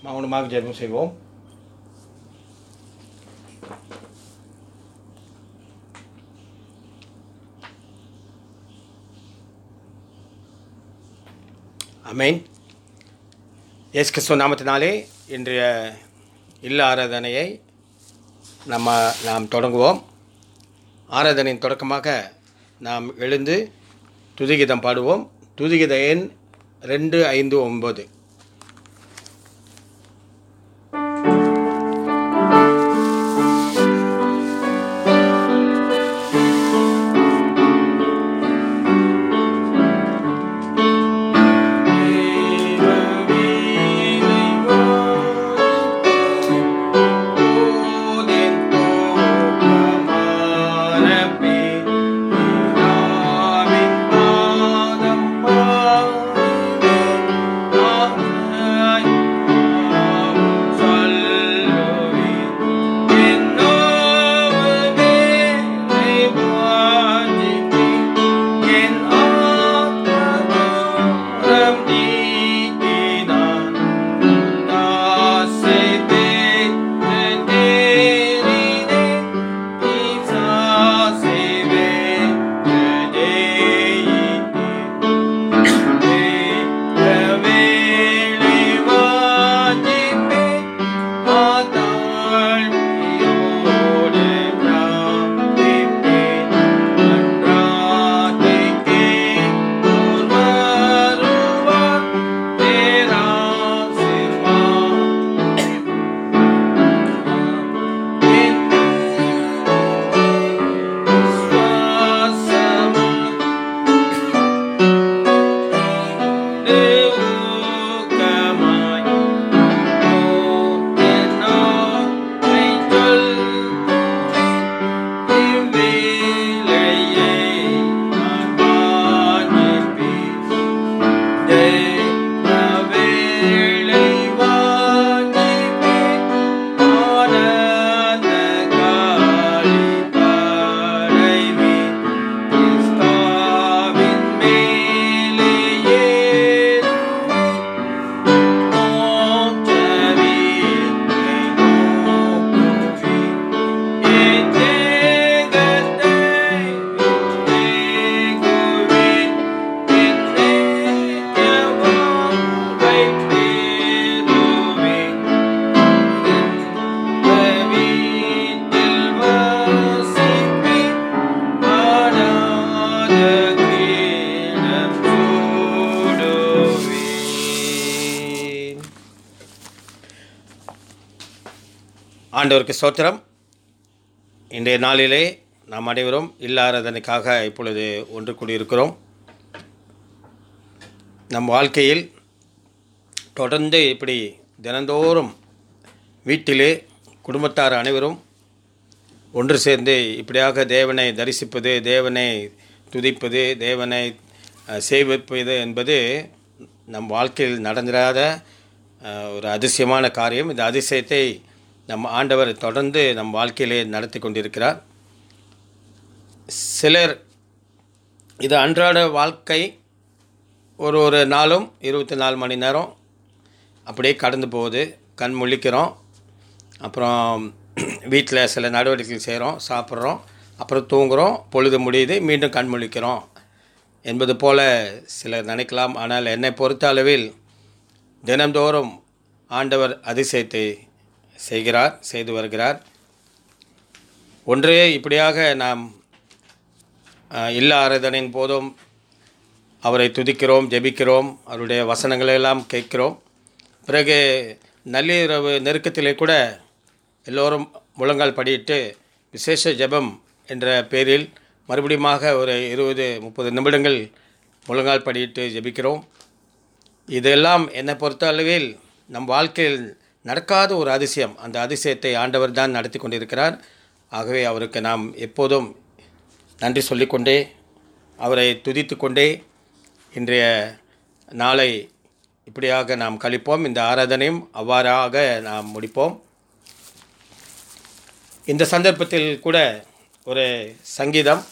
மௌனமாக ஜெபம் செய்வோம். ஆமென். இயேசு கிறிஸ்துவின் நாமத்தினாலே இன்றைய இல்ல ஆராதனையை நாம் தொடங்குவோம். ஆராதனையின் தொடக்கமாக நாம் எழுந்து துதிகீதம் பாடுவோம். துதிகீத எண் 259. ஆண்டவருக்கு ஸ்தோத்திரம். இன்றைய நாளிலே நாம் அனைவரும் இல்ல ஆராதனைக்காக இப்பொழுது ஒன்று கூடியிருக்கிறோம். நம் வாழ்க்கையில் தொடர்ந்து இப்படி தினந்தோறும் வீட்டிலே குடும்பத்தார் அனைவரும் ஒன்று சேர்ந்து இப்படியாக தேவனை தரிசிப்பது, தேவனை துதிப்பது, தேவனை சேவிப்பது என்பது நம் வாழ்க்கையில் நடந்திராத ஒரு அதிசயமான காரியம். இந்த அதிசயத்தை நம் ஆண்டவர் தொடர்ந்து நம் வாழ்க்கையிலே நடத்தி கொண்டிருக்கிறார். சிலர் இது அன்றாட வாழ்க்கை, ஒரு நாளும் 24 மணி நேரம் அப்படியே கடந்து போகுது. கண் முழிக்கிறோம், அப்புறம் வீட்டில் சில நடவடிக்கைகள் செய்கிறோம், சாப்பிட்றோம், அப்புறம் தூங்குகிறோம், பொழுது முடியுது, மீண்டும் கண் முழிக்கிறோம் என்பது போல் சிலர் நினைக்கலாம். ஆனால் என்னை பொறுத்த அளவில் தினந்தோறும் ஆண்டவர் அதிசயத்தை செய்து வருகிறார். ஒன்றே இப்படியாக நாம் இல்ல ஆராதனையின் போதும் அவரை துதிக்கிறோம், ஜெபிக்கிறோம், அவருடைய வசனங்களெல்லாம் கேட்கிறோம். பிறகு நள்ளிரவு நெருக்கத்திலே கூட எல்லோரும் முழங்கால் படியிட்டு விசேஷ ஜெபம் என்ற பேரில் மறுபடியுமாக ஒரு 20-30 நிமிடங்கள் முழங்கால் படியிட்டு ஜெபிக்கிறோம். இதெல்லாம் என்னை பொறுத்த அளவில் நம் வாழ்க்கையில் நடக்காத ஒரு அதிசயம். அந்த அதிசயத்தை ஆண்டவர் தான் நடத்தி கொண்டிருக்கிறார். ஆகவே அவருக்கு நாம் எப்போதும் நன்றி சொல்லிக்கொண்டே, அவரை துதித்து கொண்டே இன்றைய நாளை இப்படியாக நாம் கழிப்போம். இந்த ஆராதனையும் அவ்வாறாக நாம் முடிப்போம். இந்த சந்தர்ப்பத்தில் கூட ஒரு சங்கீதம்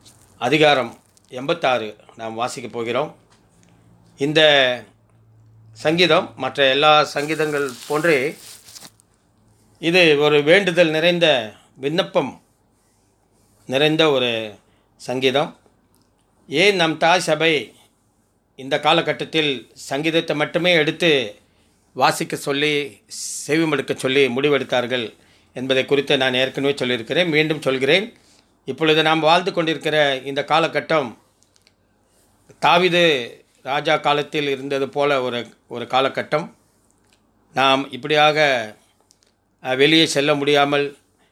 அதிகாரம் 86 நாம் வாசிக்கப் போகிறோம். இந்த சங்கீதம் மற்ற எல்லா சங்கீதங்கள் போன்றே இது ஒரு வேண்டுதல் நிறைந்த விண்ணப்பம் நிறைந்த ஒரு சங்கீதம். ஏன் நம் தாய் சபை இந்த காலகட்டத்தில் சங்கீதத்தை மட்டுமே எடுத்து வாசிக்க சொல்லி செவிமடுக்க சொல்லி முடிவெடுத்தார்கள் என்பதை குறித்து நான் ஏற்கனவே சொல்லியிருக்கிறேன், மீண்டும் சொல்கிறேன். இப்பொழுது நாம் வாழ்ந்து கொண்டிருக்கிற இந்த காலகட்டம் தாவீது ராஜா காலத்தில் இருந்தது போல ஒரு காலகட்டம். நாம் இப்படியாக வெளியே செல்ல முடியாமல்,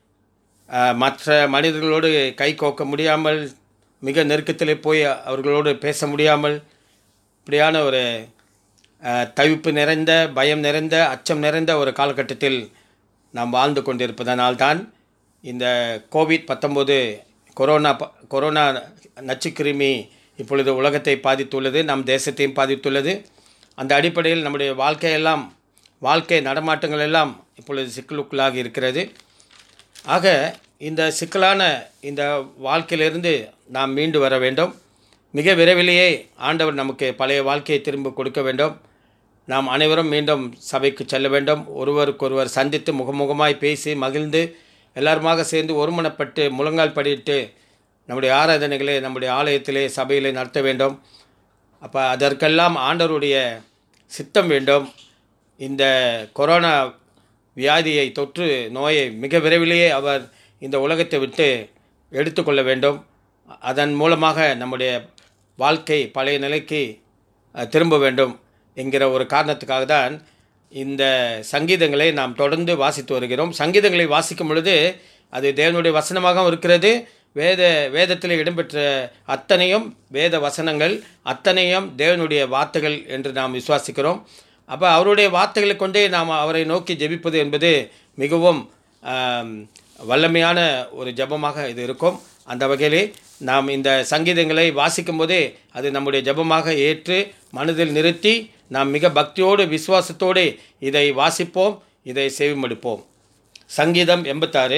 மற்ற மனிதர்களோடு கை கோக்க முடியாமல், மிக நெருக்கத்திலே போய் அவர்களோடு பேச முடியாமல், இப்படியான ஒரு தவிப்பு நிறைந்த, பயம் நிறைந்த, அச்சம் நிறைந்த ஒரு காலகட்டத்தில் நாம் வாழ்ந்து கொண்டிருப்பதனால்தான் இந்த கோவிட்-19 கொரோனா நச்சுக்கிருமி இப்பொழுது உலகத்தை பாதித்துள்ளது, நம் தேசத்தையும் பாதித்துள்ளது. அந்த அடிப்படையில் நம்முடைய வாழ்க்கை நடமாட்டங்கள் எல்லாம் இப்பொழுது சிக்கலுக்குள்ளாகி இருக்கிறது. ஆக இந்த சிக்கலான இந்த வாழ்க்கையிலிருந்து நாம் மீண்டு வர வேண்டும். மிக விரைவிலேயே ஆண்டவர் நமக்கு பழைய வாழ்க்கையை திரும்ப கொடுக்க வேண்டும். நாம் அனைவரும் மீண்டும் சபைக்கு செல்ல வேண்டும். ஒருவருக்கொருவர் சந்தித்து முகமுகமாய் பேசி மகிழ்ந்து எல்லாருமாக சேர்ந்து ஒருமனப்பட்டு முழங்கால் படியிட்டு நம்முடைய ஆராதனைகளை நம்முடைய ஆலயத்திலே சபையிலே நடத்த வேண்டும். அப்போ அதற்கெல்லாம் ஆண்டவருடைய சித்தம் வேண்டும். இந்த கொரோனா வியாதியை, தொற்று நோயை மிக விரைவிலேயே அவர் இந்த உலகத்தை விட்டு எடுத்துக்கொள்ள வேண்டும். அதன் மூலமாக நம்முடைய வாழ்க்கை பழைய நிலைக்கு திரும்ப வேண்டும் என்கிற ஒரு காரணத்துக்காக தான் இந்த சங்கீதங்களை நாம் தொடர்ந்து வாசித்து வருகிறோம். சங்கீதங்களை வாசிக்கும் பொழுது அது தேவனுடைய வசனமாக இருக்கிறது. வேதத்தில் இடம்பெற்ற அத்தனையும் வேத வசனங்கள், அத்தனையும் தேவனுடைய வார்த்தைகள் என்று நாம் விசுவாசிக்கிறோம். அப்போ அவருடைய வார்த்தைகளை கொண்டே நாம் அவரை நோக்கி ஜெபிப்பது என்பது மிகவும் வல்லமையான ஒரு ஜெபமாக இது இருக்கும். அந்த வகையிலே நாம் இந்த சங்கீதங்களை வாசிக்கும் போதே அது நம்முடைய ஜெபமாக ஏற்று மனதில் நிறுத்தி நாம் மிக பக்தியோடு விசுவாசத்தோடு இதை வாசிப்போம், இதை செவிமடுப்போம். சங்கீதம் 86.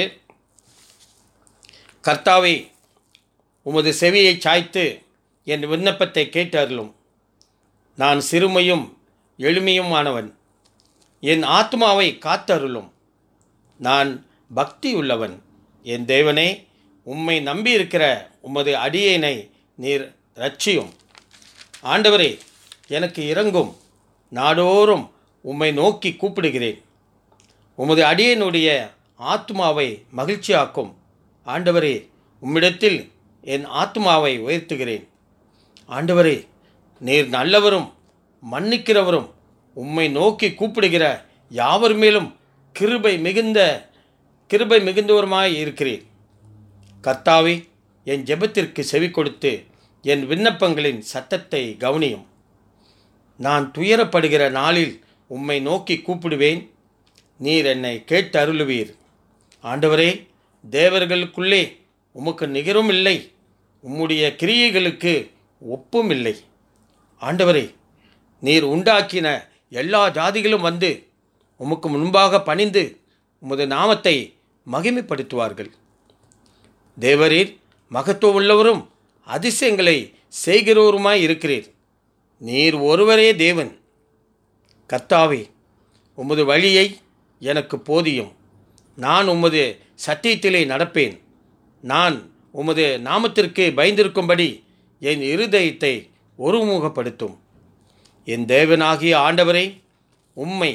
கர்த்தாவே, உமது செவியை சாய்த்து என் விண்ணப்பத்தை கேட்டு அருளும். நான் சிறுமையும் எளிமையுமானவன், என் ஆத்மாவை காத்தருளும். நான் பக்தி உள்ளவன். என் தேவனே, உம்மை நம்பியிருக்கிற உமது அடியேனை நீர் இரட்சியும். ஆண்டவரே, எனக்கு இரங்கும். நாடோறும் உம்மை நோக்கி கூப்பிடுகிறேன். உமது அடியேனுடைய ஆத்மாவை மகிழ்ச்சியாக்கும். ஆண்டவரே, உம்மிடத்தில் என் ஆத்மாவை உயர்த்துகிறேன். ஆண்டவரே, நீர் நல்லவரும் மன்னிக்கிறவரும், உம்மை நோக்கி கூப்பிடுகிற யாவர் மேலும் கிருபை மிகுந்தவருமாய் இருக்கிறேன். கர்த்தாவே, என் ஜெபத்திற்கு செவி கொடுத்து என் விண்ணப்பங்களின் சத்தத்தை கவனியும். நான் துயரப்படுகிற நாளில் உம்மை நோக்கி கூப்பிடுவேன். நீர் என்னை கேட்டு அருளுவீர். ஆண்டவரே, தேவர்களுக்குள்ளே உமக்கு நிகரும் இல்லை, உம்முடைய கிரியைகளுக்கு ஒப்பும் இல்லை. ஆண்டவரே, நீர் உண்டாக்கின எல்லா ஜாதிகளும் வந்து உமக்கு முன்பாக பணிந்து உமது நாமத்தை மகிமைப்படுத்துவார்கள். தேவரீர் மகத்துவமுள்ளவரும் அதிசயங்களை செய்கிறவருமாய் இருக்கிறீர். நீர் ஒருவரே தேவன். கர்த்தாவே, உமது வழியை எனக்கு போதியும். நான் உமது சத்தியத்திலே நடப்பேன். நான் உமது நாமத்திற்கு பயந்திருக்கும்படி என் இருதயத்தை ஒருமுகப்படுத்தும். என் தேவனாகிய ஆண்டவரை, உம்மை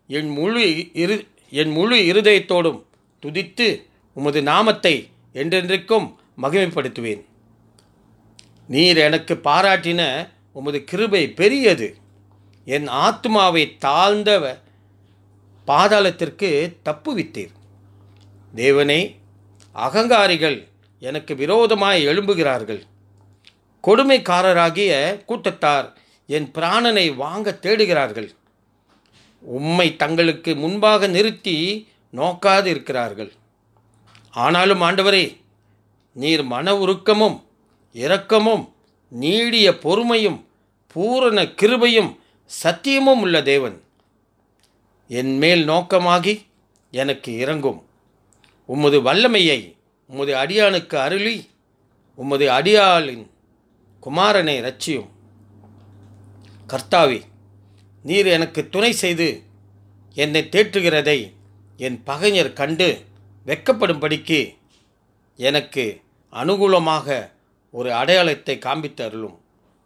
என் முழு இருதயத்தோடும் துதித்து உமது நாமத்தை என்றென்றைக்கும் மகிமைப்படுத்துவேன். நீர் எனக்கு பாராட்டின உமது கிருபை பெரியது. என் ஆத்மாவை தாழ்ந்த பாதாளத்திற்கு தப்புவித்தீர். தேவனே, அகங்காரிகள் எனக்கு விரோதமாய் எழும்புகிறார்கள். கொடுமைக்காரராகிய கூட்டத்தார் என் பிராணனை வாங்க தேடுகிறார்கள். உம்மை தங்களுக்கு முன்பாக நிறுத்தி நோக்காது இருக்கிறார்கள். ஆனாலும் ஆண்டவரே, நீர் மன உருக்கமும் இரக்கமும் நீடிய பொறுமையும் பூரண கிருபையும் சத்தியமும் உள்ள தேவன். என் மேல் நோக்கமாகி எனக்கு இரங்கும். உமது வல்லமையை உமது அடியானுக்கு அருளி உமது அடியாளின் குமாரனை இரட்சியும். கர்த்தாவே, நீர் எனக்கு துணை செய்து என்னை தேற்றுகிறதை என் பகைஞர் கண்டு வெட்கப்படும்படிக்கு எனக்கு அனுகூலமாக ஒரு அடையாளத்தை காண்பித்து அருளும்.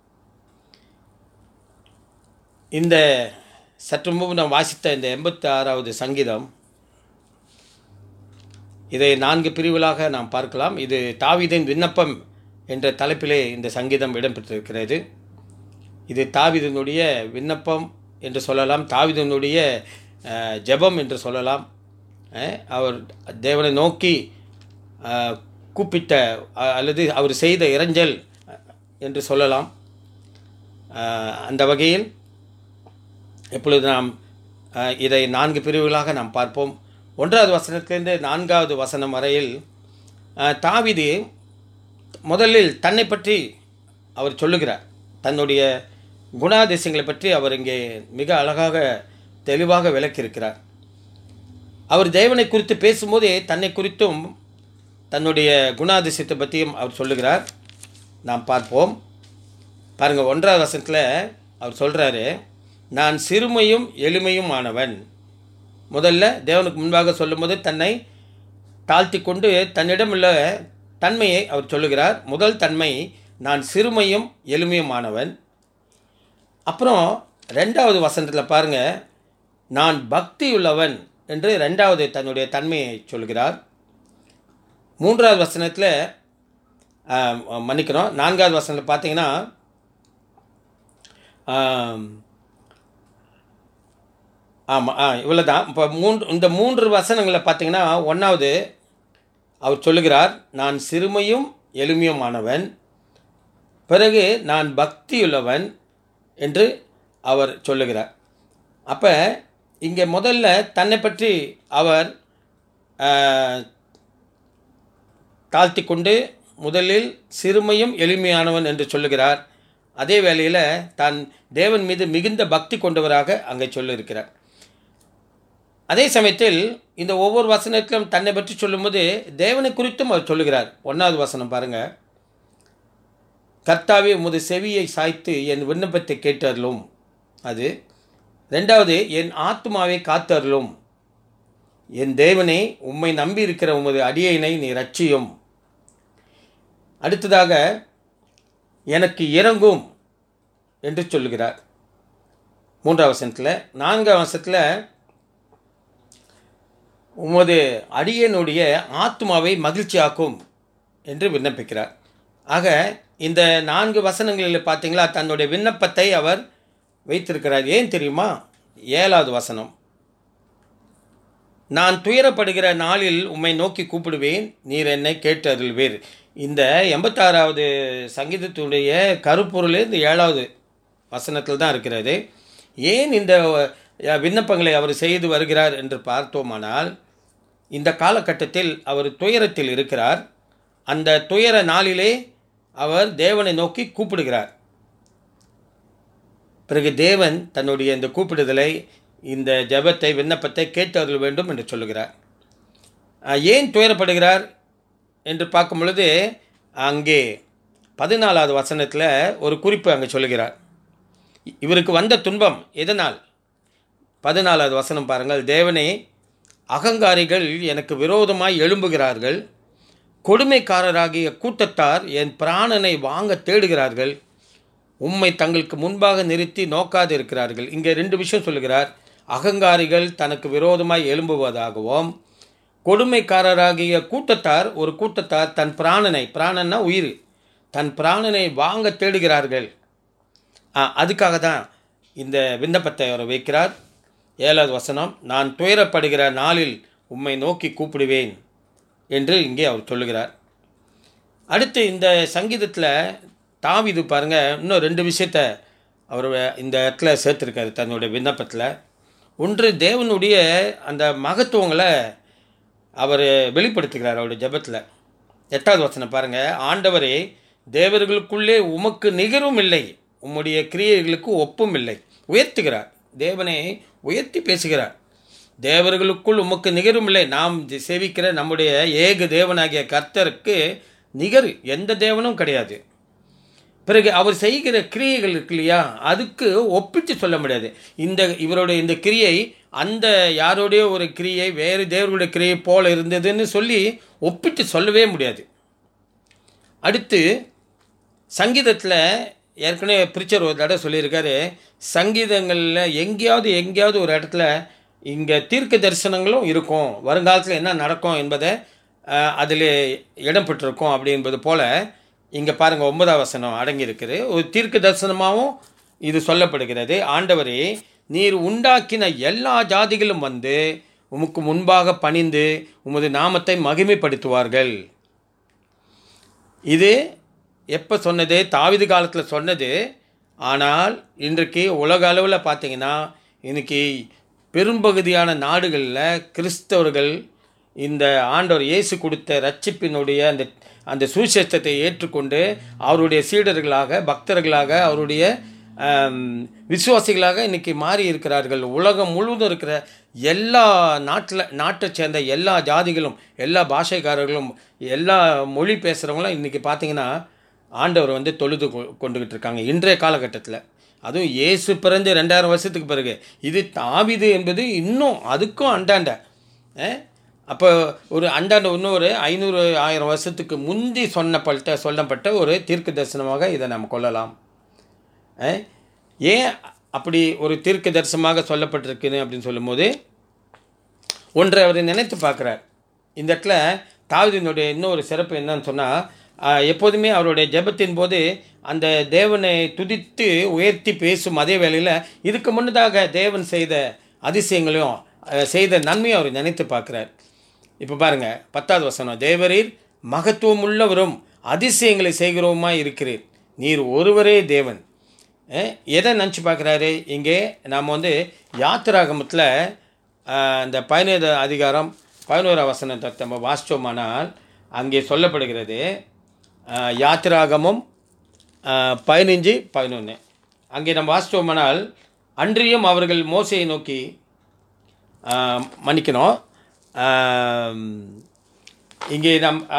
இந்த சற்று முன்பு நாம் வாசித்த இந்த 86வது சங்கீதம், இதை 4 பிரிவுகளாக நாம் பார்க்கலாம். இது தாவீதின் விண்ணப்பம் என்ற தலைப்பிலே இந்த சங்கீதம் இடம்பெற்றிருக்கிறது. இது தாவீதினுடைய விண்ணப்பம் என்று சொல்லலாம், தாவீதினுடைய ஜெபம் என்று சொல்லலாம். அவர் தேவனை நோக்கி கூப்பிட்ட அல்லது அவர் செய்த இறைஞ்சல் என்று சொல்லலாம். அந்த வகையில் இப்பொழுது நாம் இதை 4 பிரிவுகளாக நாம் பார்ப்போம். 1வது வசனத்திலிருந்து 4வது வசனம் வரையில் தாவீது முதலில் தன்னை பற்றி அவர் சொல்லுகிறார். தன்னுடைய குணாதிசயங்களை பற்றி அவர் இங்கே மிக அழகாக தெளிவாக விளக்கியிருக்கிறார். அவர் தேவனை குறித்து பேசும்போதே தன்னை குறித்தும் தன்னுடைய குணாதிசயத்தை பற்றியும் அவர் சொல்லுகிறார். நாம் பார்ப்போம். பாருங்கள், 1வது வசனத்தில் அவர் சொல்கிறாரு, நான் சிறுமையும் எளிமையும் ஆனவன். முதல்ல தேவனுக்கு முன்பாக சொல்லும்போது தன்னை தாழ்த்தி கொண்டு தன்னிடம் உள்ள தன்மையை அவர் சொல்லுகிறார். முதல் தன்மை, நான் சிறுமையும் எளிமையும் ஆனவன். அப்புறம் 2வது வசனத்தில் பாருங்கள், நான் பக்தியுள்ளவன் என்று 2வது தன்னுடைய தன்மையை சொல்கிறார். 3வது வசனத்தில் மன்னிக்கிறோம், 4வது வசனத்தில் பார்த்தீங்கன்னா இவ்வளோ தான். இப்போ இந்த 3 வசனங்களில் பார்த்தீங்கன்னா 1வது அவர் சொல்லுகிறார், நான் சிறுமையும் எளிமையும் ஆனவன். பிறகு நான் பக்தியுள்ளவன் என்று அவர் சொல்லுகிறார். அப்போ இங்கே முதல்ல தன்னை பற்றி அவர் தாழ்த்தி கொண்டு முதலில் சிறுமையும் எளிமையானவன் என்று சொல்லுகிறார். அதே வேளையில் தான் தேவன் மீது மிகுந்த பக்தி கொண்டவராக அங்கே சொல்லியிருக்கிறார். அதே சமயத்தில் இந்த ஒவ்வொரு வசனத்திலும் தன்னை பற்றி சொல்லும்போது தேவனை குறித்தும் அவர் சொல்லுகிறார். 1வது வசனம் பாருங்கள், கர்த்தாவே உமது செவியை சாய்த்து என் விண்ணப்பத்தை கேட்டருளும். அது 2வது, என் ஆத்துமாவை காத்தருளும். என் தேவனே, உம்மை நம்பி இருக்கிற உமது அடியேனை நீ ரட்சியும். அடுத்ததாக, எனக்கு இறங்கும் என்று சொல்லுகிறார் 3வது வசனத்தில். 4வது வசனத்தில் உமது அடியனுடைய ஆத்மாவை மகிழ்ச்சியாக்கும் என்று விண்ணப்பிக்கிறார். ஆக இந்த 4 வசனங்களில் பார்த்தீங்களா தன்னுடைய விண்ணப்பத்தை அவர் வைத்திருக்கிறார். ஏன் தெரியுமா? 7வது வசனம், நான் துயரப்படுகிற நாளில் உம்மை நோக்கி கூப்பிடுவேன், நீர் என்னை கேட்டு அருள்வீர். இந்த 86வது சங்கீதத்தினுடைய கருப்பொருள் இந்த 7வது வசனத்தில் தான் இருக்கிறது. ஏன் இந்த விண்ணப்பங்களை அவர் செய்து வருகிறார் என்று பார்த்தோமானால், இந்த காலகட்டத்தில் அவர் துயரத்தில் இருக்கிறார். அந்த துயர நாளிலே அவர் தேவனை நோக்கி கூப்பிடுகிறார். பிறகு தேவன் தன்னுடைய இந்த கூப்பிடுதலை, இந்த ஜெபத்தை, விண்ணப்பத்தை கேட்டு அருள வேண்டும் என்று சொல்லுகிறார். ஏன் துயரப்படுகிறார் என்று பார்க்கும் பொழுது அங்கே 14வது வசனத்தில் ஒரு குறிப்பு அங்கே சொல்லுகிறார். இவருக்கு வந்த துன்பம் எதனால்? 14வது வசனம் பாருங்கள், தேவனே, அகங்காரிகள் எனக்கு விரோதமாய் எழும்புகிறார்கள், கொடுமைக்காரராகிய கூட்டத்தார் என் பிராணனை வாங்க தேடுகிறார்கள், உம்மை தங்களுக்கு முன்பாக நிறுத்தி நோக்காது இருக்கிறார்கள். இங்கே 2 விஷயம் சொல்லுகிறார். அகங்காரிகள் தனக்கு விரோதமாய் எழும்புவதாகவும், கொடுமைக்காரராகிய கூட்டத்தார், ஒரு கூட்டத்தார் தன் பிராணன்னா உயிர், தன் பிராணனை வாங்க தேடுகிறார்கள். அதுக்காக தான் இந்த விண்ணப்பத்தை அவர் வைக்கிறார். 7வது வசனம், நான் துயரப்படுகிற நாளில் உம்மை நோக்கி கூப்பிடுவேன் என்று இங்கே அவர் சொல்லுகிறார். அடுத்து இந்த சங்கீதத்தில் தாவீது பாருங்கள், இன்னும் 2 விஷயத்தை அவர் இந்த இடத்துல சேர்த்துருக்காரு தன்னுடைய விண்ணப்பத்தில். ஒன்று, தேவனுடைய அந்த மகத்துவங்களை அவர் வெளிப்படுத்துகிறார் அவருடைய ஜெபத்தில். 8வது வசனம் பாருங்கள், ஆண்டவரே, தேவர்களுக்குள்ளே உமக்கு நிகரும் இல்லை, உம்முடைய கிரியைகளுக்கு ஒப்பும் இல்லை. உயர்த்துகிறார், தேவனை உயர்த்தி பேசுகிறார். தேவர்களுக்குள் உமக்கு நிகரும் இல்லை. நாம் சேவிக்கிற நம்முடைய ஏக தேவனாகிய கர்த்தருக்கு நிகர் எந்த தேவனும் கிடையாது. பிறகு அவர் செய்கிற கிரியைகள் இருக்கு இல்லையா, அதுக்கு ஒப்பிட்டு சொல்ல முடியாது. இவருடைய இந்த கிரியை அந்த யாருடைய ஒரு கிரியை வேறு தேவர்களுடைய கிரியை போல இருந்ததுன்னு சொல்லி ஒப்பிட்டு சொல்லவே முடியாது. அடுத்து சங்கீதத்தில் ஏற்கனவே பிரிச்சர் ஒரு தடவை சொல்லியிருக்காரு, சங்கீதங்களில் எங்கேயாவது ஒரு இடத்துல இங்கே தீர்க்க தரிசனங்களும் இருக்கும், வருங்காலத்தில் என்ன நடக்கும் என்பதை அதில் இடம் பெற்றிருக்கும் அப்படி என்பது போல் இங்கே பாருங்கள் 9ஆம் வசனம் அடங்கியிருக்குது. ஒரு தீர்க்க தரிசனமாகவும் இது சொல்லப்படுகிறது. ஆண்டவரே, நீர் உண்டாக்கின எல்லா ஜாதிகளும் வந்து உமக்கு முன்பாக பணிந்து உமது நாமத்தை மகிமைப்படுத்துவார்கள். இது எப்போ சொன்னது? தாவீது காலத்தில் சொன்னது. ஆனால் இன்றைக்கு உலக அளவில் பார்த்தீங்கன்னா இன்றைக்கி பெரும்பகுதியான நாடுகளில் கிறிஸ்தவர்கள் இந்த ஆண்டவர் இயேசு கொடுத்த ரட்சிப்பினுடைய அந்த சுவிசேஷத்தை ஏற்றுக்கொண்டு அவருடைய சீடர்களாக, பக்தர்களாக, அவருடைய விசுவாசிகளாக இன்றைக்கி மாறி இருக்கிறார்கள். உலகம் முழுவதும் இருக்கிற எல்லா நாட்டை சேர்ந்த எல்லா ஜாதிகளும், எல்லா பாஷைக்காரர்களும், எல்லா மொழி பேசுகிறவங்களும் இன்றைக்கி பார்த்திங்கன்னா ஆண்டவர் வந்து தொழுது கொண்டுகிட்டு இருக்காங்க இன்றைய காலகட்டத்தில். அதுவும் இயேசு பிறந்து 2000 வருஷத்துக்கு பிறகு. இது தாவீது என்பது இன்னும் அதுக்கும் அண்டாண்ட. அப்போ ஒரு அண்டாண்ட இன்னொரு 500-1000 வருஷத்துக்கு முந்தி சொல்லப்பட்ட ஒரு தீர்க்க தரிசனமாக இதை நம்ம கொள்ளலாம். ஏன் அப்படி ஒரு தீர்க்க தரிசனமாக சொல்லப்பட்டிருக்குன்னு அப்படின்னு சொல்லும்போது ஒன்றை அவர் நினைத்து பார்க்குறார். இந்த இடத்துல தாவீதினுடைய இன்னொரு சிறப்பு என்னன்னு சொன்னால், எப்போதுமே அவருடைய ஜெபத்தின் போது அந்த தேவனை துதித்து உயர்த்தி பேசும் அதே வேளையில் இதுக்கு முன்னதாக தேவன் செய்த அதிசயங்களையும் செய்த நன்மையும் அவர் நினைத்து பார்க்குறார். இப்போ பாருங்கள் 10வது வசனம், தேவரீர் மகத்துவம் உள்ளவரும் அதிசயங்களை செய்கிறோமா இருக்கிறீர், நீர் ஒருவரே தேவன். எதை நினச்சி பார்க்குறாரு? இங்கே நாம் வந்து யாத்திராகமத்தில் இந்த 17 அதிகாரம் 11ஆம் வசனத்தை நம்ம வாசித்தோமானால் அங்கே சொல்லப்படுகிறது. யாத்திராகமம் 15-11 அங்கே நம்ம வாசித்தோமானால், அன்றியும் அவர்கள் மோசையை நோக்கி மன்னிக்கணும், இங்கே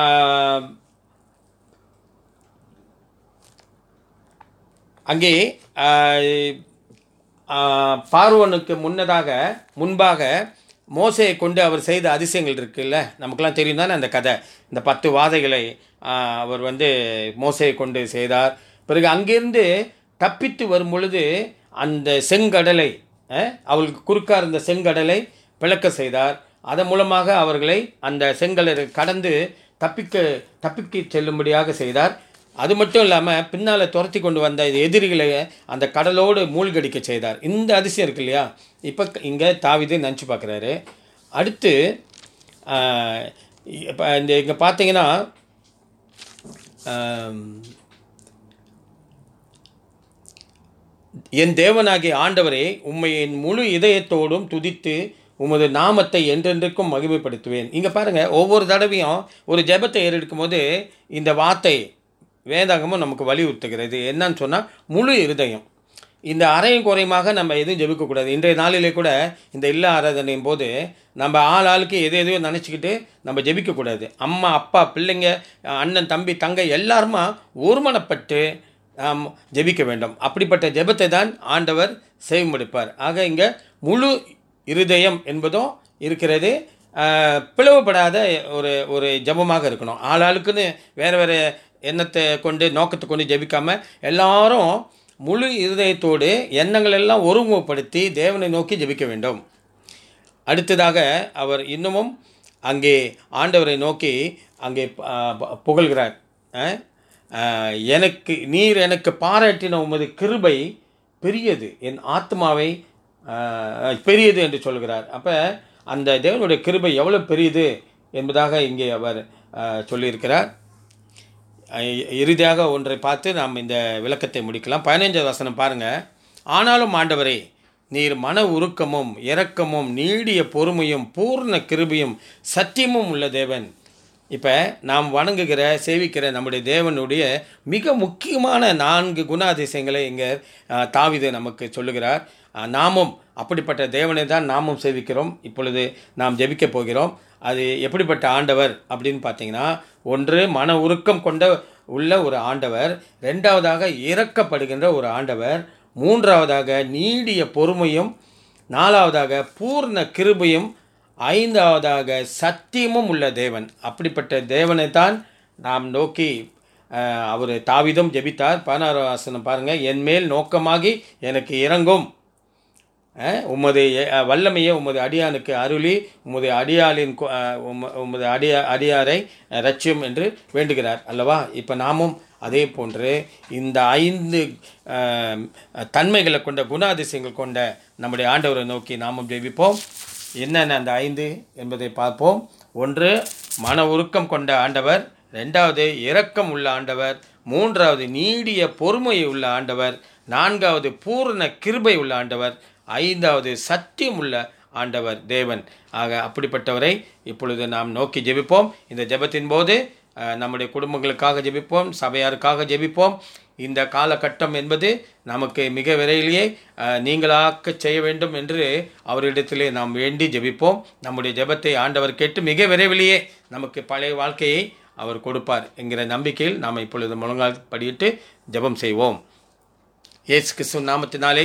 அங்கே பார்வோனுக்கு முன்பாக மோசையை கொண்டு அவர் செய்த அதிசயங்கள் இருக்குல்ல, நமக்கெல்லாம் தெரியும் தானே அந்த கதை. இந்த 10 வாதைகளை அவர் வந்து மோசையை கொண்டு செய்தார். பிறகு அங்கிருந்து தப்பித்து வரும் பொழுது அந்த செங்கடலை, அவளுக்கு குறுக்காக இருந்த செங்கடலை பிளக்க செய்தார். அதன் மூலமாக அவர்களை அந்த செங்கடலை கடந்து தப்பிக்க செல்லும்படியாக செய்தார். அது மட்டும் இல்லாமல் பின்னால் துரத்தி கொண்டு வந்த எதிரிகளை அந்த கடலோடு மூழ்கடிக்க செய்தார். இந்த அதிசயம் இருக்கு இல்லையா, இப்போ இங்கே தாவீது நினச்சி பார்க்குறாரு. அடுத்து இப்போ இங்கே பார்த்தீங்கன்னா என் தேவனாகிய ஆண்டவரே, உம்மை என் முழு இதயத்தோடும் துதித்து உமது நாமத்தை என்றென்றைக்கும் மகிமைப்படுத்துவேன். இங்கே பாருங்கள், ஒவ்வொரு தடவையும் ஒரு ஜெபத்தை ஏறெடுக்கும் போது இந்த வார்த்தை வேதாகமும் நமக்கு வலியுறுத்துகிறது. என்னன்னு சொன்னால் முழு இருதயம். இந்த அரையும் குறையுமாக நம்ம எதுவும் ஜெபிக்கக்கூடாது. இன்றைய நாளிலே கூட இந்த இல்ல ஆராதனையும் போது நம்ம ஆளுக்கு எதையோ நினச்சிக்கிட்டு நம்ம ஜெபிக்கக்கூடாது. அம்மா, அப்பா, பிள்ளைங்க, அண்ணன், தம்பி, தங்கை எல்லாருமா ஒருமனப்பட்டு நாம் ஜெபிக்க வேண்டும். அப்படிப்பட்ட ஜெபத்தை தான் ஆண்டவர் செய்முடிப்பார். ஆக இங்கே முழு இருதயம் என்பதும் இருக்கிறது. பிளவுபடாத ஒரு ஜெபமாக இருக்கணும். ஆளுக்குன்னு வேறு எண்ணத்தை கொண்டு நோக்கத்தை கொண்டு ஜெபிக்காமல் எல்லாரும் முழு இருதயத்தோடு எண்ணங்கள் எல்லாம் ஒருமுகப்படுத்தி தேவனை நோக்கி ஜெபிக்க வேண்டும். அடுத்ததாக அவர் இன்னமும் அங்கே ஆண்டவரை நோக்கி அங்கே புகழ்கிறார். நீர் எனக்கு பாராட்டின உமது கிருபை பெரியது, என் ஆத்மாவை பெரியது என்று சொல்கிறார். அப்போ அந்த தேவனுடைய கிருபை எவ்வளோ பெரியது என்பதாக இங்கே அவர் சொல்லியிருக்கிறார். இறுதியாக ஒன்றை பார்த்து நாம் இந்த விளக்கத்தை முடிக்கலாம். 15வது வசனம் பாருங்கள். ஆனாலும் ஆண்டவரே, நீர் மன உருக்கமும் இரக்கமும் நீடிய பொறுமையும் பூர்ண கிருபையும் சத்தியமும் உள்ள தேவன். இப்போ நாம் வணங்குகிற சேவிக்கிற நம்முடைய தேவனுடைய மிக முக்கியமான 4 குணாதிசயங்களை இங்கே தாவீது நமக்கு சொல்லுகிறார். நாமும் அப்படிப்பட்ட தேவனை தான் நாமும் சேவிக்கிறோம். இப்பொழுது நாம் ஜெபிக்க போகிறோம். அது எப்படிப்பட்ட ஆண்டவர் அப்படின்னு பார்த்தீங்கன்னா, ஒன்று மன உருக்கம் கொண்ட உள்ள ஒரு ஆண்டவர், ரெண்டாவதாக இரக்கப்படுகின்ற ஒரு ஆண்டவர், மூன்றாவதாக நீடிய பொறுமையும், நாலாவதாக பூர்ண கிருபையும், ஐந்தாவதாக சத்தியமும் உள்ள தேவன். அப்படிப்பட்ட தேவனைத்தான் நாம் நோக்கி அவர் தாவீதும் ஜெபித்தார். 16 வசனம் பாருங்கள். என் மேல் நோக்கமாகி எனக்கு இறங்கும், உமது வல்லமையை உமது அடியானுக்கு அருளி உமது அடியாளின் உமது அடியாரை ரட்சியும் என்று வேண்டுகிறார் அல்லவா? இப்போ நாமும் அதே போன்று இந்த 5 தன்மைகளை கொண்ட, குணாதிசயங்கள் கொண்ட நம்முடைய ஆண்டவரை நோக்கி நாமும் ஜெபிப்போம். என்னென்ன அந்த 5 என்பதை பார்ப்போம். 1, மன உருக்கம் கொண்ட ஆண்டவர். 2வது, இரக்கம் உள்ள ஆண்டவர். 3வது, நீடிய பொறுமை உள்ள ஆண்டவர். 4வது, பூர்ண கிருபை உள்ள ஆண்டவர். 5வது, சத்தியம் உள்ள ஆண்டவர் தேவன். ஆக அப்படிப்பட்டவரை இப்பொழுது நாம் நோக்கி ஜெபிப்போம். இந்த ஜெபத்தின் போது நம்முடைய குடும்பங்களுக்காக ஜெபிப்போம், சபையாருக்காக ஜெபிப்போம். இந்த காலகட்டம் என்பது நமக்கு மிக விரைவிலேயே நீங்களாக்க செய்ய வேண்டும் என்று அவரிடத்திலே நாம் வேண்டி ஜெபிப்போம். நம்முடைய ஜெபத்தை ஆண்டவர் கேட்டு மிக விரைவிலேயே நமக்கு பழைய வாழ்க்கையை அவர் கொடுப்பார் என்கிற நம்பிக்கையில் நாம் இப்பொழுது முழங்கால் படியிட்டு ஜெபம் செய்வோம். இயேசு கிறிஸ்து நாமத்தினாலே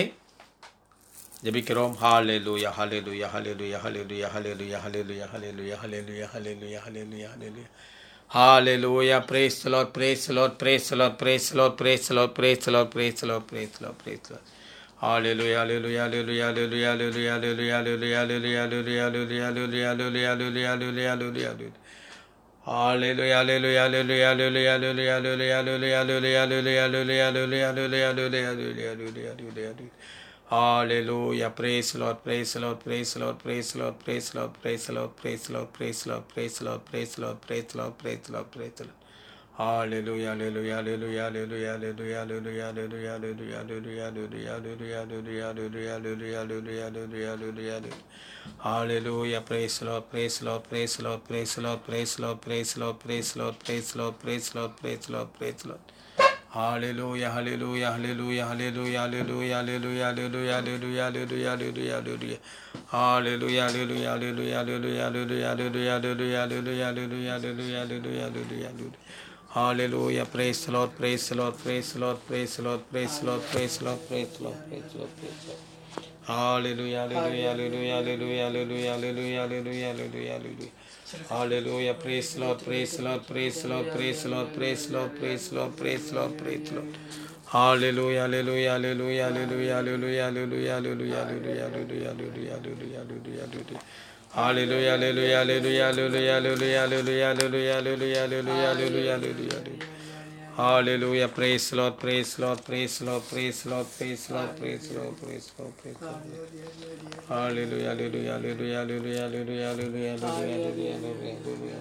ஜெபிக்கிறோம். ஹல்லேலூயா, ஹல்லேலூயா, ஹல்லேலூயா, ஹல்லேலூயா, ஹல்லேலூயா, ஹல்லேலூயா, ஹல்லேலூயா, ஹல்லேலூயா, ஹல்லேலூயா, ஹல்லேலூயா, ஹல்லேலூயா. Hallelujah. Praise the Lord, praise the Lord, praise the Lord, praise the Lord, praise the Lord, praise the Lord, praise the Lord, praise the Lord, praise the Lord. Hallelujah, hallelujah, hallelujah, hallelujah, hallelujah, hallelujah, hallelujah, hallelujah, hallelujah, hallelujah, hallelujah, hallelujah, hallelujah, hallelujah, hallelujah. Hallelujah, hallelujah, hallelujah, hallelujah, hallelujah, hallelujah, hallelujah, hallelujah, hallelujah, hallelujah, hallelujah, hallelujah, hallelujah. Hallelujah, praise the Lord, praise the Lord, praise the Lord, praise the Lord, praise the Lord, praise the Lord, praise the Lord, praise the Lord, praise the Lord, praise the Lord, praise the Lord, praise the Lord, praise the Lord. Hallelujah, hallelujah, hallelujah, hallelujah, hallelujah, hallelujah, hallelujah, hallelujah, hallelujah, hallelujah, hallelujah, hallelujah, hallelujah, hallelujah, hallelujah, hallelujah. Hallelujah, praise the Lord, praise the Lord, praise the Lord, praise the Lord, praise the Lord, praise the Lord, praise the Lord, praise the Lord, praise the Lord, praise the Lord, praise the Lord. Hallelujah, hallelujah, hallelujah, hallelujah, hallelujah, hallelujah, hallelujah, hallelujah, hallelujah, hallelujah, hallelujah. Hallelujah, hallelujah, hallelujah, hallelujah, hallelujah, hallelujah, hallelujah, hallelujah, hallelujah, hallelujah, hallelujah, hallelujah. Hallelujah, praise the Lord, praise the Lord, praise the Lord, praise the Lord, praise the Lord, praise the Lord, praise the Lord, praise the Lord, praise the Lord. Hallelujah, hallelujah, hallelujah, hallelujah, hallelujah, hallelujah, hallelujah, hallelujah, hallelujah. Hallelujah, praise the Lord, praise the Lord, praise the Lord, praise the Lord, praise the Lord, praise the Lord, praise the Lord, praise the Lord. Hallelujah, hallelujah, hallelujah, hallelujah, hallelujah, hallelujah, hallelujah, hallelujah, hallelujah, hallelujah, hallelujah, hallelujah. Hallelujah, hallelujah, hallelujah, hallelujah, hallelujah, hallelujah, hallelujah, hallelujah, hallelujah, hallelujah. Hallelujah, praise the Lord, praise the Lord, praise the Lord, praise the Lord, praise the Lord, praise the Lord, praise the Lord, praise the Lord. Hallelujah, hallelujah, hallelujah, hallelujah, hallelujah, hallelujah, hallelujah, hallelujah,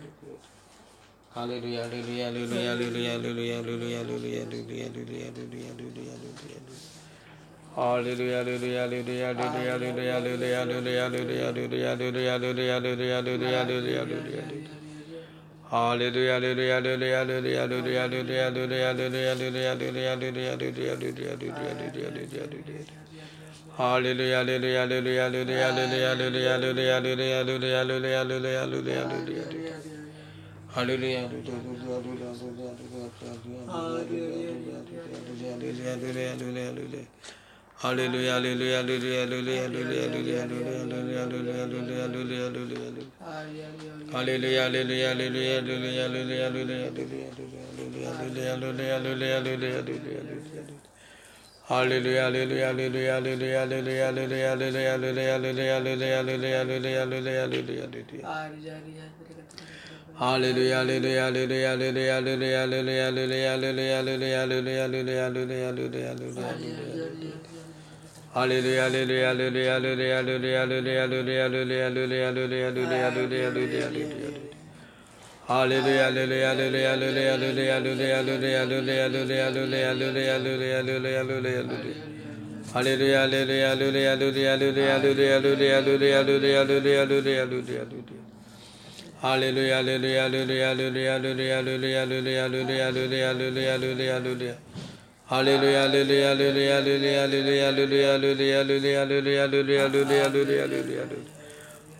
hallelujah, hallelujah, hallelujah, hallelujah, hallelujah, hallelujah, hallelujah, hallelujah, hallelujah, hallelujah. Hallelujah, hallelujah, hallelujah, hallelujah, hallelujah, hallelujah, hallelujah, hallelujah, hallelujah, hallelujah, hallelujah, hallelujah, hallelujah, hallelujah. Hallelujah, hallelujah, hallelujah, hallelujah, hallelujah, hallelujah, hallelujah, hallelujah, hallelujah, hallelujah, hallelujah, hallelujah, hallelujah. Hallelujah, hallelujah, hallelujah, hallelujah, hallelujah, hallelujah, hallelujah, hallelujah, hallelujah, hallelujah, hallelujah, hallelujah. Hallelujah, hallelujah, hallelujah,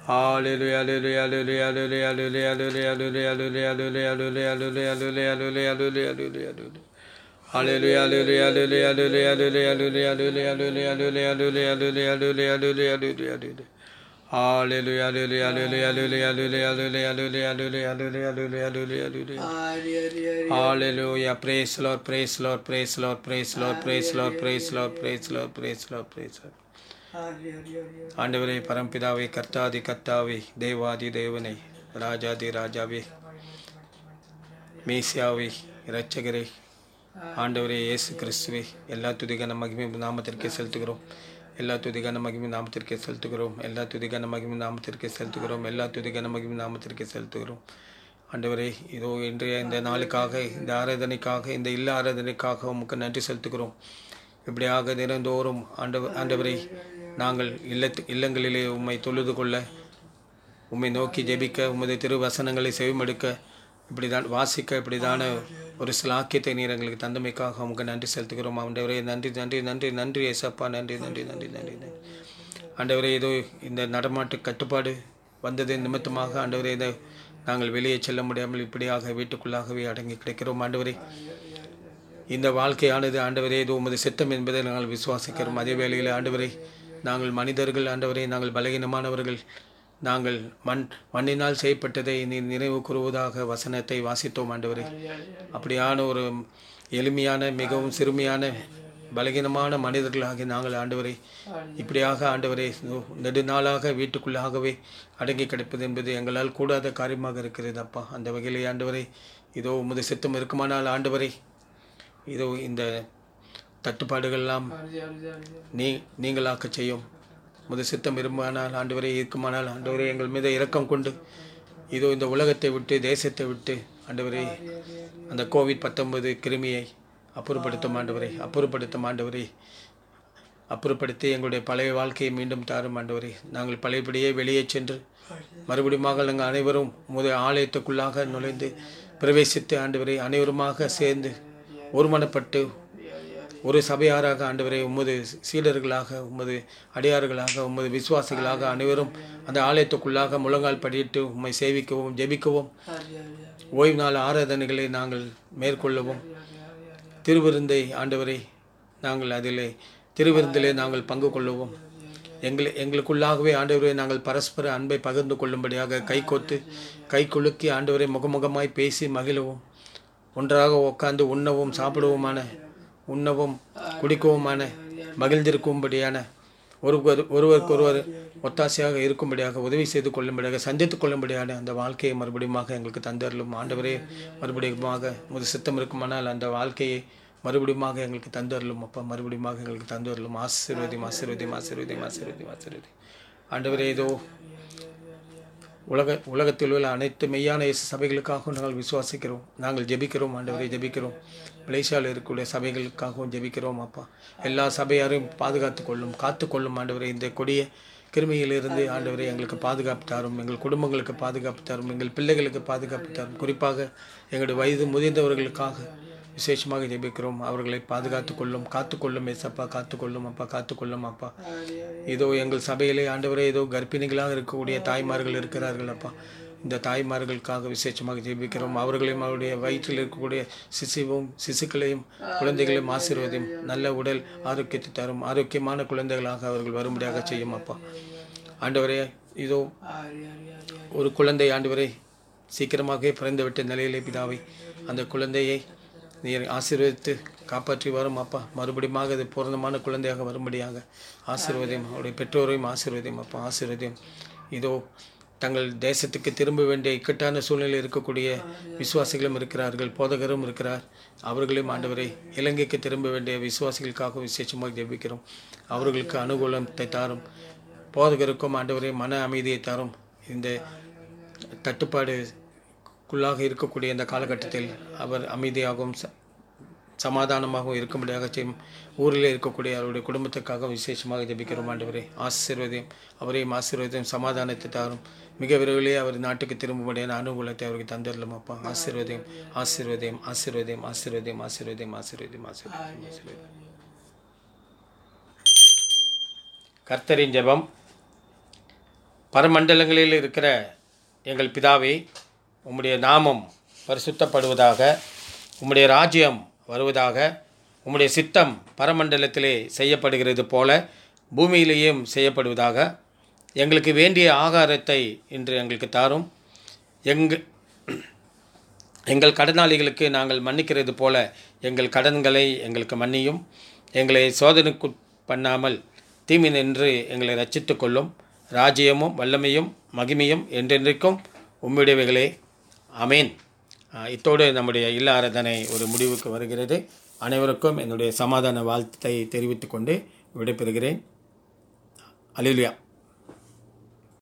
Hallelujah, hallelujah, hallelujah, hallelujah, hallelujah, hallelujah, hallelujah, hallelujah, hallelujah, hallelujah, hallelujah, hallelujah, hallelujah, hallelujah. Hallelujah, hallelujah, hallelujah, hallelujah, hallelujah, hallelujah, hallelujah, hallelujah, hallelujah, hallelujah, hallelujah, hallelujah, hallelujah, hallelujah. Hallelujah, hallelujah, hallelujah, hallelujah, hallelujah, hallelujah, hallelujah, hallelujah, hallelujah, hallelujah. Hallelujah. Praise Lord, praise Lord, praise Lord, praise Lord, praise Lord, praise Lord, praise Lord, praise Lord, praise Lord. ஆண்டவரே பரம்பிதாவே கர்த்தாதி கர்த்தாவே தேவாதி தேவனே ராஜாதி ராஜாவே மேசியாவே இரட்சகரே ஆண்டவரே இயேசு கிறிஸ்துவே எல்லா துதிகான மகிமை நாமத்திற்கே செலுத்துகிறோம். எல்லா துதிகான மகிமை நாமத்திற்கே செலுத்துகிறோம். எல்லா துதிகான மகிமை நாமத்திற்கே செலுத்துகிறோம். எல்லா துதிகான மகிமை நாமத்திற்கே செலுத்துகிறோம். ஆண்டவரே இதோ இன்றைய இந்த நாளுக்காக, இந்த ஆராதனைக்காக, இந்த இல்ல ஆராதனைக்காக உமக்கு நன்றி செலுத்துகிறோம். இப்படியாக தினந்தோறும் ஆண்டவரை நாங்கள் இல்லங்களிலே உம்மை தொழுது கொள்ள, உம்மை நோக்கி ஜெபிக்க, உமது திருவசனங்களை செவிமடுக்க, இப்படிதான் வாசிக்க, இப்படிதான ஒரு சிலாக்கியத்தை நீர் எங்களுக்கு தந்தமைக்காக உமக்கு நன்றி செலுத்துகிறோம். ஆண்டவரே நன்றி நன்றி நன்றி நன்றி ஏசப்பா, நன்றி நன்றி நன்றி நன்றி நன்றி. ஆண்டவரே இதோ இந்த நடமாட்டு கட்டுப்பாடு வந்தது நிமித்தமாக ஆண்டவரே இதை நாங்கள் வெளியே செல்ல முடியாமல் இப்படியாக வீட்டுக்குள்ளாகவே அடங்கி கிடைக்கிறோம். ஆண்டவரே இந்த வாழ்க்கையானது ஆண்டவரே இது உமது சித்தம் என்பதை நாங்கள் விசுவாசிக்கிறோம். அதே வேளையில் ஆண்டவரே நாங்கள் மனிதர்கள், ஆண்டவரே நாங்கள் பலகீனமானவர்கள், நாங்கள் மண்ணினால் செய்யப்பட்டதை நீ நினைவு கூறுவதாக வசனத்தை வாசித்தோம். ஆண்டவரே அப்படியான ஒரு எளிமையான, மிகவும் சிறுமியான, பலகீனமான மனிதர்களாகி நாங்கள் ஆண்டவரை இப்படியாக ஆண்டவரை நெடுநாளாக வீட்டுக்குள்ளாகவே அடங்கி கிடப்பது என்பது எங்களால் கூடாத காரியமாக இருக்கிறது அப்பா. அந்த வகையிலே ஆண்டவரை இதோ உமது சித்தம் இருக்குமானால் ஆண்டவரை இதோ இந்த தட்டுப்பாடுகள்லாம் நீங்களாக்க செய்யும். முது சித்தம் விரும்பினால் ஆண்டவரே இருக்குமானால் ஆண்டவரே எங்கள் மீது இரக்கம் கொண்டு இதோ இந்த உலகத்தை விட்டு, தேசத்தை விட்டு ஆண்டவரே அந்த COVID-19 கிருமியை அப்புறப்படுத்தும் ஆண்டவரே, அப்புறப்படுத்தும் ஆண்டவரே, அப்புறப்படுத்தி எங்களுடைய பழைய வாழ்க்கையை மீண்டும் தாரும் ஆண்டவரே. நாங்கள் பழையபடியே வெளியே சென்று மறுபடியும் நாங்கள் அனைவரும் உமது ஆலயத்துக்குள்ளாக நுழைந்து பிரவேசித்து ஆண்டவரை அனைவருமாக சேர்ந்து ஒருமனப்பட்டு ஒரு சபையாராக ஆண்டவரை உமது சீடர்களாக, உமது அடியார்களாக, உமது விசுவாசிகளாக அனைவரும் அந்த ஆலயத்துக்குள்ளாக முழங்கால் படியிட்டு உம்மை சேவிக்கவும், ஜெபிக்கவும், ஓய்வு நாள் ஆராதனைகளை நாங்கள் மேற்கொள்ளவும், திருவிருந்தை ஆண்டவரை நாங்கள் அதிலே திருவிருந்திலே நாங்கள் பங்கு கொள்ளவும், எங்களுக்குள்ளாகவே ஆண்டவரை நாங்கள் பரஸ்பர அன்பை பகிர்ந்து கொள்ளும்படியாக கைகோத்து கை குலுக்கி ஆண்டவரை முகமுகமாய் பேசி மகிழவும், ஒன்றாக உட்கார்ந்து உண்ணவும் சாப்பிடவுமான, உண்ணவும் குடிக்கவுமான, மகிழ்ந்திருக்கும்படியான, ஒருவருக்கொருவர் ஒத்தாசையாக இருக்கும்படியாக, உதவி செய்து கொள்ளும்படியாக, சந்தித்துக் கொள்ளும்படியான அந்த வாழ்க்கையை மறுபடியுமாக எங்களுக்கு தந்தரலும் ஆண்டவரே. மறுபடியுமாக முது சித்தம் இருக்குமானால் அந்த வாழ்க்கையை மறுபடியுமாக எங்களுக்கு தந்தரலும் அப்பா. மறுபடியுமாக எங்களுக்கு தந்தரலும். ஆசீர்வதியும் ஆசீர்வதியும் ஆசீர்வதியும் ஆசீர்வதியும் ஆசீர்வதி ஆண்டவரே. ஏதோ உலகத்தில் உள்ள அனைத்து மெய்யான இயேசு சபைகளுக்காகவும் நாங்கள் விசுவாசிக்கிறோம், நாங்கள் ஜெபிக்கிறோம் ஆண்டவரை, ஜெபிக்கிறோம். மலேசியாவில் இருக்கக்கூடிய சபைகளுக்காகவும் ஜெபிக்கிறோம் அப்பா. எல்லா சபையாரையும் பாதுகாத்து கொள்ளும், காத்துக்கொள்ளும் ஆண்டவரை. இந்த கொடிய கிருமியிலிருந்து ஆண்டவரை எங்களுக்கு பாதுகாப்பு தரும், எங்கள் குடும்பங்களுக்கு பாதுகாப்பு தரும், எங்கள் பிள்ளைகளுக்கு பாதுகாப்பு தரும். குறிப்பாக எங்களுடைய வயது முதிர்ந்தவர்களுக்காக விசேஷமாக ஜெபிக்கிறோம். அவர்களை பாதுகாத்து கொள்ளும், காத்துக்கொள்ளும் ஏசப்பா, காத்துக்கொள்ளும் அப்பா, காத்துக்கொள்ளும் அப்பா. இதோ எங்கள் சபையிலே ஆண்டவரே ஏதோ கர்ப்பிணிகளாக இருக்கக்கூடிய தாய்மார்கள் இருக்கிறார்கள் அப்பா. இந்த தாய்மார்களுக்காக விசேஷமாக ஜெபிக்கிறோம். அவர்களையும் அவருடைய வயிற்றில் இருக்கக்கூடிய சிசுக்களையும் குழந்தைகளையும் ஆசீர்வதியும், நல்ல உடல் ஆரோக்கியத்தை தரும், ஆரோக்கியமான குழந்தைகளாக அவர்கள் வரும்படியாக செய்யும் அப்பா. ஆண்டவரே இதோ ஒரு குழந்தை ஆண்டவரை சீக்கிரமாக பிறந்துவிட்ட நிலையிலே பிதாவை, அந்த குழந்தையை நீர் ஆசீர்வதித்து காப்பாற்றி வரும் அப்பா. மறுபடியும் அது பூர்ணமான குழந்தையாக வரும்படியாக ஆசீர்வதியும், அவருடைய பெற்றோரையும் ஆசீர்வதியும் அப்பா, ஆசீர்வதியும். இதோ தங்கள் தேசத்துக்கு திரும்ப வேண்டிய இக்கட்டான சூழ்நிலையில் இருக்கக்கூடிய விசுவாசிகளும் இருக்கிறார்கள், போதகரும் இருக்கிறார். அவர்களையும் ஆண்டவரை இலங்கைக்கு திரும்ப வேண்டிய விசுவாசிகளுக்காக விசேஷமாக ஜெபிக்கிறோம். அவர்களுக்கு அனுகூலத்தை தாரும், போதகருக்கும் ஆண்டவரை மன அமைதியை தாரும். இந்த தட்டுப்பாடுக்குள்ளாக இருக்கக்கூடிய இந்த காலகட்டத்தில் அவர் அமைதியாகவும் சமாதானமாகவும் இருக்கும்படியாக செய்யும். ஊரில் இருக்கக்கூடிய அவருடைய குடும்பத்துக்காக விசேஷமாக ஜெபிக்கிறோம் ஆண்டவரே. ஆசீர்வதியும், அவரையும் ஆசீர்வதியும், சமாதானத்தை தாரும். மிக விரைவிலே அவர் நாட்டுக்கு திரும்பும்படியான அனுகூலத்தை அவருக்கு தந்துடலாம் அப்பா. ஆசீர்வதியும் ஆசீர்வதியும் ஆசீர்வதியும் ஆசீர்வதியும் ஆசீர்வதியும் ஆசீர்வதியும் ஆசீர்வதியும் ஆசீர்வதியும். கர்த்தரின் ஜெபம். பரமண்டலங்களில் இருக்கிற எங்கள் பிதாவே, உம்முடைய நாமம் பரிசுத்தப்படுவதாக, உம்முடைய ராஜ்யம் வருவதாக, உம்முடைய சித்தம் பரமண்டலத்திலே செய்யப்படுகிறது போல பூமியிலேயும் செய்யப்படுவதாக. எங்களுக்கு வேண்டிய ஆகாரத்தை இன்று எங்களுக்கு தாரும். எங்கள் கடனாளிகளுக்கு நாங்கள் மன்னிக்கிறது போல எங்கள் கடன்களை எங்களுக்கு மன்னியும். எங்களை சோதனைக்கு பண்ணாமல் தீமை நின்று எங்களை ரட்சித்து கொள்ளும். ராஜ்யமும் வல்லமையும் மகிமையும் என்றென்றைக்கும் உம்முடையவைகளே. ஆமேன். இத்தோடு நம்முடைய இல்ல ஆராதனை ஒரு முடிவுக்கு வருகிறது. அனைவருக்கும் என்னுடைய சமாதான வாழ்த்தை தெரிவித்துக் கொண்டு விடைபெறுகிறேன். அல்லேலூயா.